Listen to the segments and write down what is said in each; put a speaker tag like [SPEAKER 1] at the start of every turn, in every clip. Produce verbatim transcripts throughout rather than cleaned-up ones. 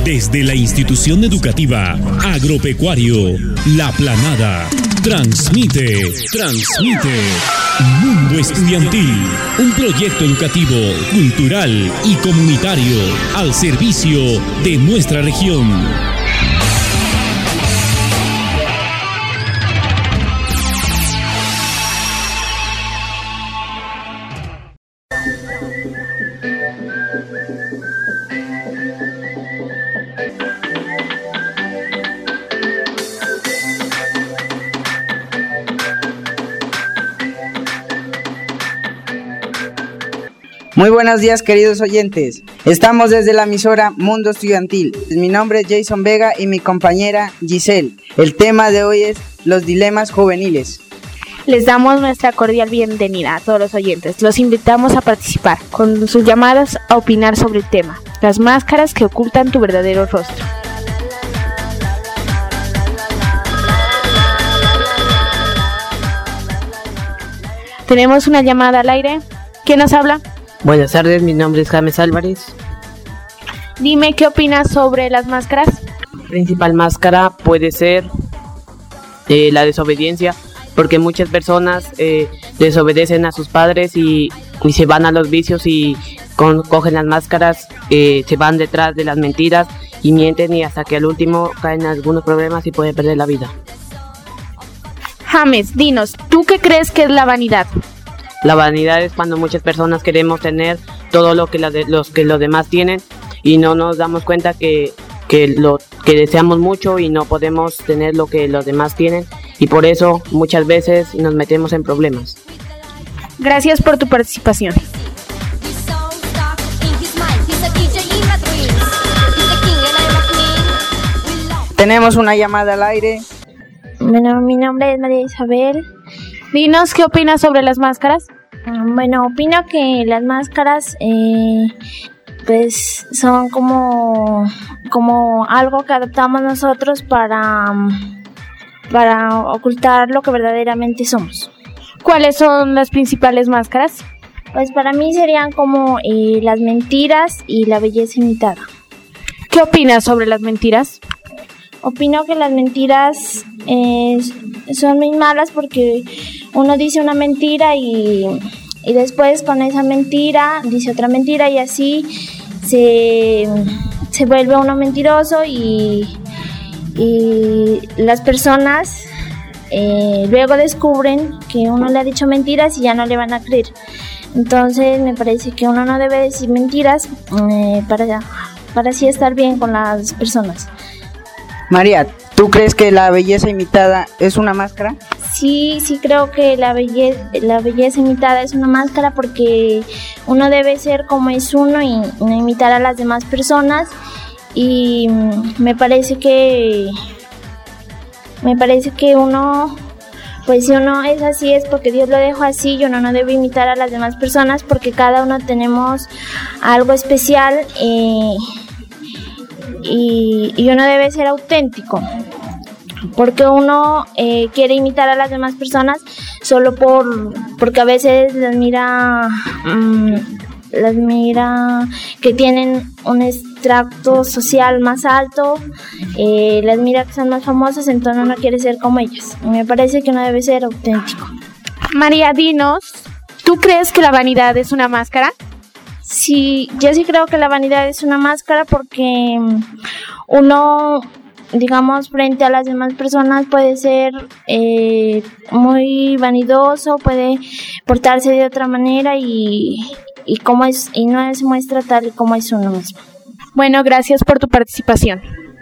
[SPEAKER 1] Desde la institución educativa Agropecuario La Planada, transmite, transmite Mundo Estudiantil, un proyecto educativo, cultural y comunitario al servicio de nuestra región.
[SPEAKER 2] Muy buenos días, queridos oyentes. Estamos desde la emisora Mundo Estudiantil. Mi nombre es Jason Vega y mi compañera Giselle. El tema de hoy es los dilemas juveniles.
[SPEAKER 3] Les damos nuestra cordial bienvenida a todos los oyentes. Los invitamos a participar con sus llamadas a opinar sobre el tema, las máscaras que ocultan tu verdadero rostro. Tenemos una llamada al aire. ¿Quién nos habla?
[SPEAKER 4] Buenas tardes, mi nombre es James Álvarez.
[SPEAKER 3] Dime, ¿qué opinas sobre las máscaras?
[SPEAKER 4] La principal máscara puede ser eh, la desobediencia, porque muchas personas eh, desobedecen a sus padres y, y se van a los vicios y con, cogen las máscaras, eh, se van detrás de las mentiras y mienten, y hasta que al último caen en algunos problemas y pueden perder la vida.
[SPEAKER 3] James, dinos, ¿tú qué crees que es la vanidad?
[SPEAKER 4] La vanidad es cuando muchas personas queremos tener todo lo que los, de, los, que los demás tienen y no nos damos cuenta que, que, lo, que deseamos mucho y no podemos tener lo que los demás tienen, y por eso muchas veces nos metemos en problemas.
[SPEAKER 3] Gracias por tu participación.
[SPEAKER 2] Tenemos una llamada al aire.
[SPEAKER 5] Bueno, mi nombre es María Isabel.
[SPEAKER 3] Dinos, ¿qué opinas sobre las máscaras?
[SPEAKER 5] Bueno, opino que las máscaras eh, pues son como, como algo que adoptamos nosotros para, para ocultar lo que verdaderamente somos.
[SPEAKER 3] ¿Cuáles son las principales máscaras?
[SPEAKER 5] Pues para mí serían como eh, las mentiras y la belleza imitada.
[SPEAKER 3] ¿Qué opinas sobre las mentiras?
[SPEAKER 5] Opino que las mentiras eh, son muy malas porque uno dice una mentira y, y después con esa mentira dice otra mentira y así se, se vuelve uno mentiroso y, y las personas eh, luego descubren que uno le ha dicho mentiras y ya no le van a creer. Entonces me parece que uno no debe decir mentiras eh, para, para así estar bien con las personas.
[SPEAKER 2] María, ¿tú crees que la belleza imitada es una máscara?
[SPEAKER 5] Sí, sí creo que la belleza, la belleza imitada es una máscara porque uno debe ser como es uno y no imitar a las demás personas, y me parece que me parece que uno, pues si uno es así es porque Dios lo dejó así, y uno no debe imitar a las demás personas porque cada uno tenemos algo especial eh, y, y uno debe ser auténtico. Porque uno eh, quiere imitar a las demás personas solo por porque a veces las mira um, las mira que tienen un extracto social más alto, eh, las mira que son más famosas, entonces uno quiere ser como ellas. Me parece que uno debe ser auténtico.
[SPEAKER 3] María, dinos, ¿tú crees que la vanidad es una máscara?
[SPEAKER 5] Sí, yo sí creo que la vanidad es una máscara porque uno, digamos, frente a las demás personas puede ser eh, muy vanidoso, puede portarse de otra manera y, y, como es, y no se muestra tal como es uno mismo.
[SPEAKER 3] Bueno, gracias por tu participación.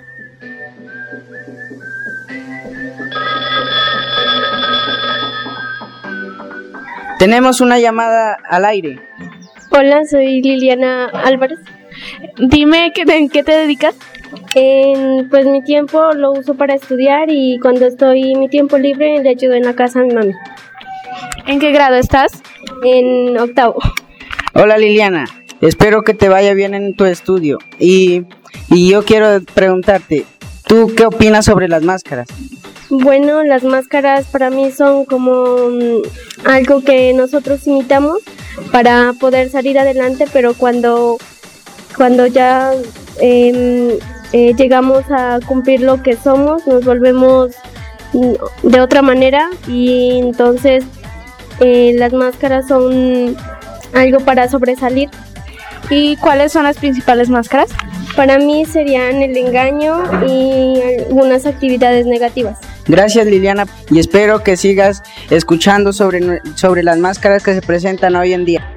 [SPEAKER 2] Tenemos una llamada al aire.
[SPEAKER 6] Hola, soy Liliana Álvarez.
[SPEAKER 3] Dime, ¿en qué te dedicas?
[SPEAKER 6] En, pues mi tiempo lo uso para estudiar y cuando estoy mi tiempo libre le ayudo en la casa a mi mami.
[SPEAKER 3] ¿En qué grado estás?
[SPEAKER 6] En octavo.
[SPEAKER 2] Hola Liliana, espero que te vaya bien en tu estudio y, y yo quiero preguntarte, ¿tú qué opinas sobre las máscaras?
[SPEAKER 6] Bueno, las máscaras para mí son como um, algo que nosotros imitamos para poder salir adelante, pero cuando, cuando ya... Eh, eh, llegamos a cumplir lo que somos, nos volvemos de otra manera y entonces eh, las máscaras son algo para sobresalir.
[SPEAKER 3] ¿Y cuáles son las principales máscaras?
[SPEAKER 6] Para mí serían el engaño y algunas actividades negativas.
[SPEAKER 2] Gracias, Liliana, y espero que sigas escuchando sobre, sobre las máscaras que se presentan hoy en día.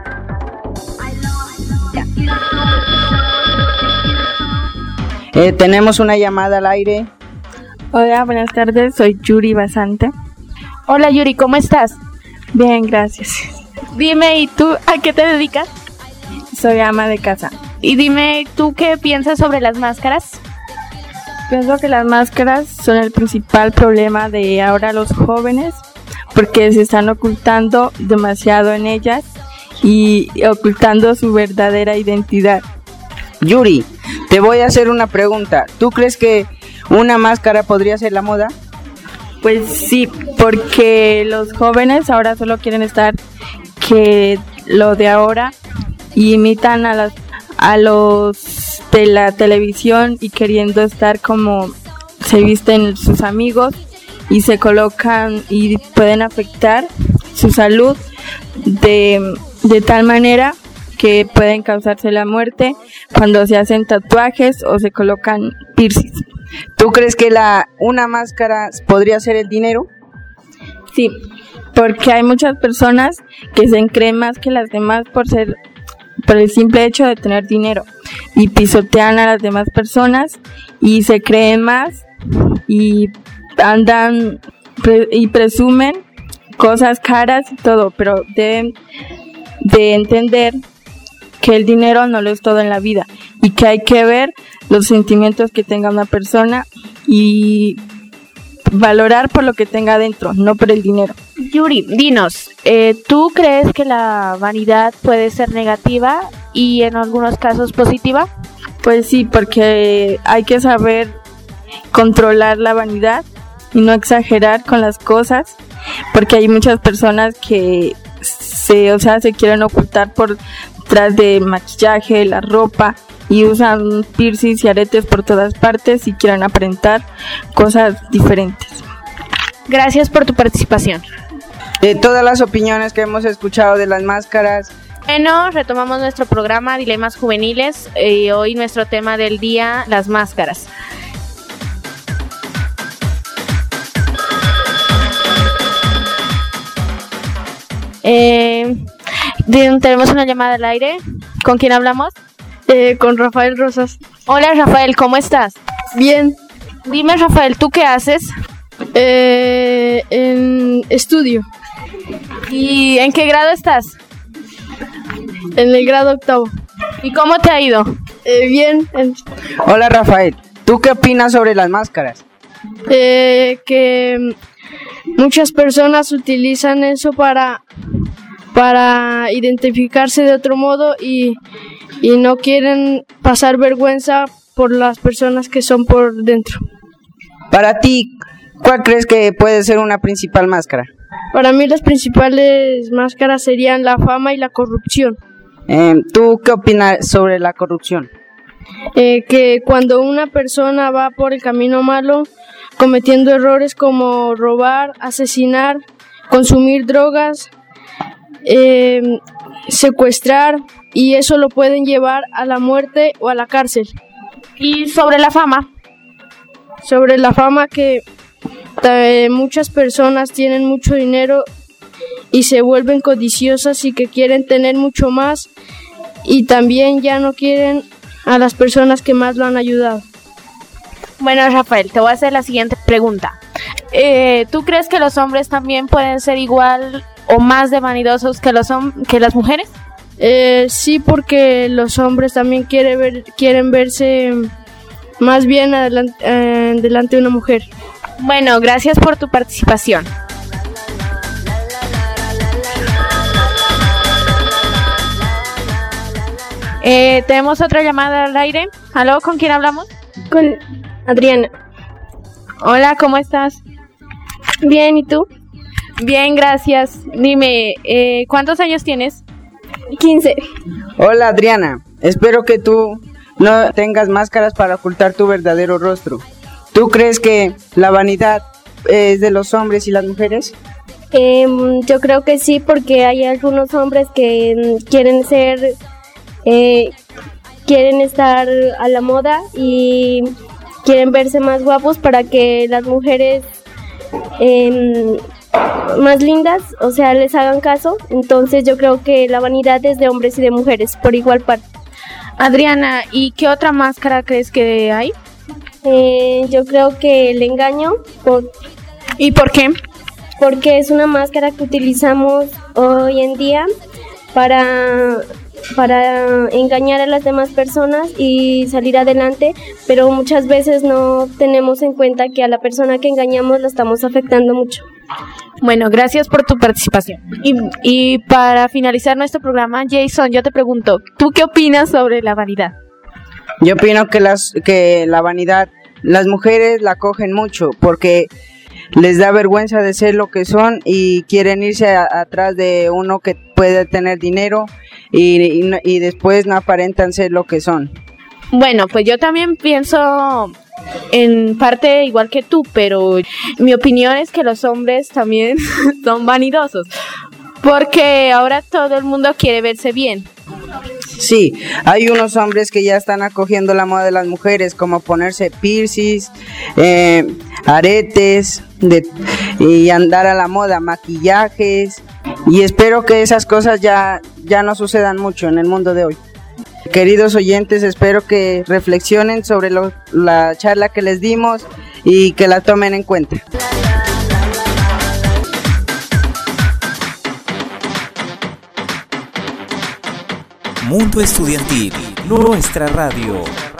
[SPEAKER 2] Eh, tenemos una llamada al aire.
[SPEAKER 7] Hola, buenas tardes, soy Yuri Basante.
[SPEAKER 3] Hola Yuri, ¿cómo estás?
[SPEAKER 7] Bien, gracias.
[SPEAKER 3] Dime, ¿y tú a qué te dedicas?
[SPEAKER 7] Soy ama de casa.
[SPEAKER 3] Y dime, ¿tú qué piensas sobre las máscaras?
[SPEAKER 7] Pienso que las máscaras son el principal problema de ahora los jóvenes, porque se están ocultando demasiado en ellas y ocultando su verdadera identidad.
[SPEAKER 2] Yuri, te voy a hacer una pregunta. ¿Tú crees que una máscara podría ser la moda?
[SPEAKER 7] Pues sí, porque los jóvenes ahora solo quieren estar que lo de ahora y imitan a las a los de la televisión y queriendo estar como se visten sus amigos y se colocan y pueden afectar su salud de, de tal manera que pueden causarse la muerte cuando se hacen tatuajes o se colocan piercings.
[SPEAKER 2] ¿Tú crees que la una máscara podría ser el dinero?
[SPEAKER 7] Sí, porque hay muchas personas que se creen más que las demás por ser por el simple hecho de tener dinero y pisotean a las demás personas y se creen más y andan pre- y presumen cosas caras y todo, pero deben de entender que el dinero no lo es todo en la vida y que hay que ver los sentimientos que tenga una persona y valorar por lo que tenga adentro, no por el dinero.
[SPEAKER 3] Yuri, dinos, eh, ¿tú crees que la vanidad puede ser negativa y en algunos casos positiva?
[SPEAKER 7] Pues sí, porque hay que saber controlar la vanidad y no exagerar con las cosas, porque hay muchas personas que se, o sea, se quieren ocultar por detrás de maquillaje, la ropa y usan piercings y aretes por todas partes y quieren aparentar cosas diferentes.
[SPEAKER 3] Gracias por tu participación.
[SPEAKER 2] De todas las opiniones que hemos escuchado de las máscaras.
[SPEAKER 3] Bueno, retomamos nuestro programa Dilemas Juveniles y hoy nuestro tema del día, las máscaras. Eh, tenemos una llamada al aire. ¿Con quién hablamos?
[SPEAKER 6] Eh, con Rafael Rosas.
[SPEAKER 3] Hola Rafael, ¿cómo estás?
[SPEAKER 6] Bien.
[SPEAKER 3] Dime Rafael, ¿tú qué haces?
[SPEAKER 6] Eh, en estudio.
[SPEAKER 3] ¿Y en qué grado estás?
[SPEAKER 6] En el grado octavo.
[SPEAKER 3] ¿Y cómo te ha ido?
[SPEAKER 6] Eh, bien.
[SPEAKER 2] Hola Rafael, ¿tú qué opinas sobre las máscaras?
[SPEAKER 6] Eh, que muchas personas utilizan eso para, para identificarse de otro modo y, y no quieren pasar vergüenza por las personas que son por dentro.
[SPEAKER 2] Para ti, ¿cuál crees que puede ser una principal máscara?
[SPEAKER 6] Para mí las principales máscaras serían la fama y la corrupción.
[SPEAKER 2] Eh, ¿Tú qué opinas sobre la corrupción?
[SPEAKER 6] Eh, que cuando una persona va por el camino malo, cometiendo errores como robar, asesinar, consumir drogas, eh, secuestrar, y eso lo pueden llevar a la muerte o a la cárcel.
[SPEAKER 3] ¿Y sobre la fama?
[SPEAKER 6] Sobre la fama que eh, muchas personas tienen mucho dinero y se vuelven codiciosas y que quieren tener mucho más y también ya no quieren a las personas que más lo han ayudado.
[SPEAKER 3] Bueno, Rafael, te voy a hacer la siguiente pregunta. Eh, ¿Tú crees que los hombres también pueden ser igual o más de vanidosos que, los hom- que las mujeres?
[SPEAKER 6] Eh, sí, porque los hombres también quiere ver, quieren verse más bien adelante, eh, delante de una mujer.
[SPEAKER 3] Bueno, gracias por tu participación. Eh, tenemos otra llamada al aire. ¿Aló? ¿Con quién hablamos?
[SPEAKER 6] Con Adriana.
[SPEAKER 3] Hola, ¿cómo estás?
[SPEAKER 6] Bien, ¿y tú?
[SPEAKER 3] Bien, gracias. Dime, eh, ¿cuántos años tienes?
[SPEAKER 6] quince.
[SPEAKER 2] Hola Adriana, espero que tú no tengas máscaras para ocultar tu verdadero rostro. ¿Tú crees que la vanidad es de los hombres y las mujeres?
[SPEAKER 5] Eh, yo creo que sí, porque hay algunos hombres que mm, quieren ser, eh, quieren estar a la moda y quieren verse más guapos para que las mujeres eh, más lindas, o sea, les hagan caso. Entonces yo creo que la vanidad es de hombres y de mujeres por igual parte.
[SPEAKER 3] Adriana, ¿y qué otra máscara crees que hay?
[SPEAKER 5] Eh, yo creo que el engaño, por,
[SPEAKER 3] ¿Y por qué?
[SPEAKER 5] porque es una máscara que utilizamos hoy en día para, para engañar a las demás personas y salir adelante, pero muchas veces no tenemos en cuenta que a la persona que engañamos la estamos afectando mucho.
[SPEAKER 3] Bueno, gracias por tu participación. Y, y para finalizar nuestro programa, Jason, yo te pregunto, ¿tú qué opinas sobre la vanidad?
[SPEAKER 2] Yo opino que, las, que la vanidad, las mujeres la cogen mucho porque les da vergüenza de ser lo que son y quieren irse a, atrás de uno que puede tener dinero y, y, y después no aparentan ser lo que son.
[SPEAKER 3] Bueno, pues yo también pienso en parte igual que tú, pero mi opinión es que los hombres también son vanidosos, porque ahora todo el mundo quiere verse bien.
[SPEAKER 2] Sí, hay unos hombres que ya están acogiendo la moda de las mujeres, como ponerse piercings, eh, aretes de, y andar a la moda, maquillajes, y espero que esas cosas ya, ya no sucedan mucho en el mundo de hoy. Queridos oyentes, espero que reflexionen sobre lo, la charla que les dimos y que la tomen en cuenta.
[SPEAKER 1] Mundo Estudiantil, nuestra radio.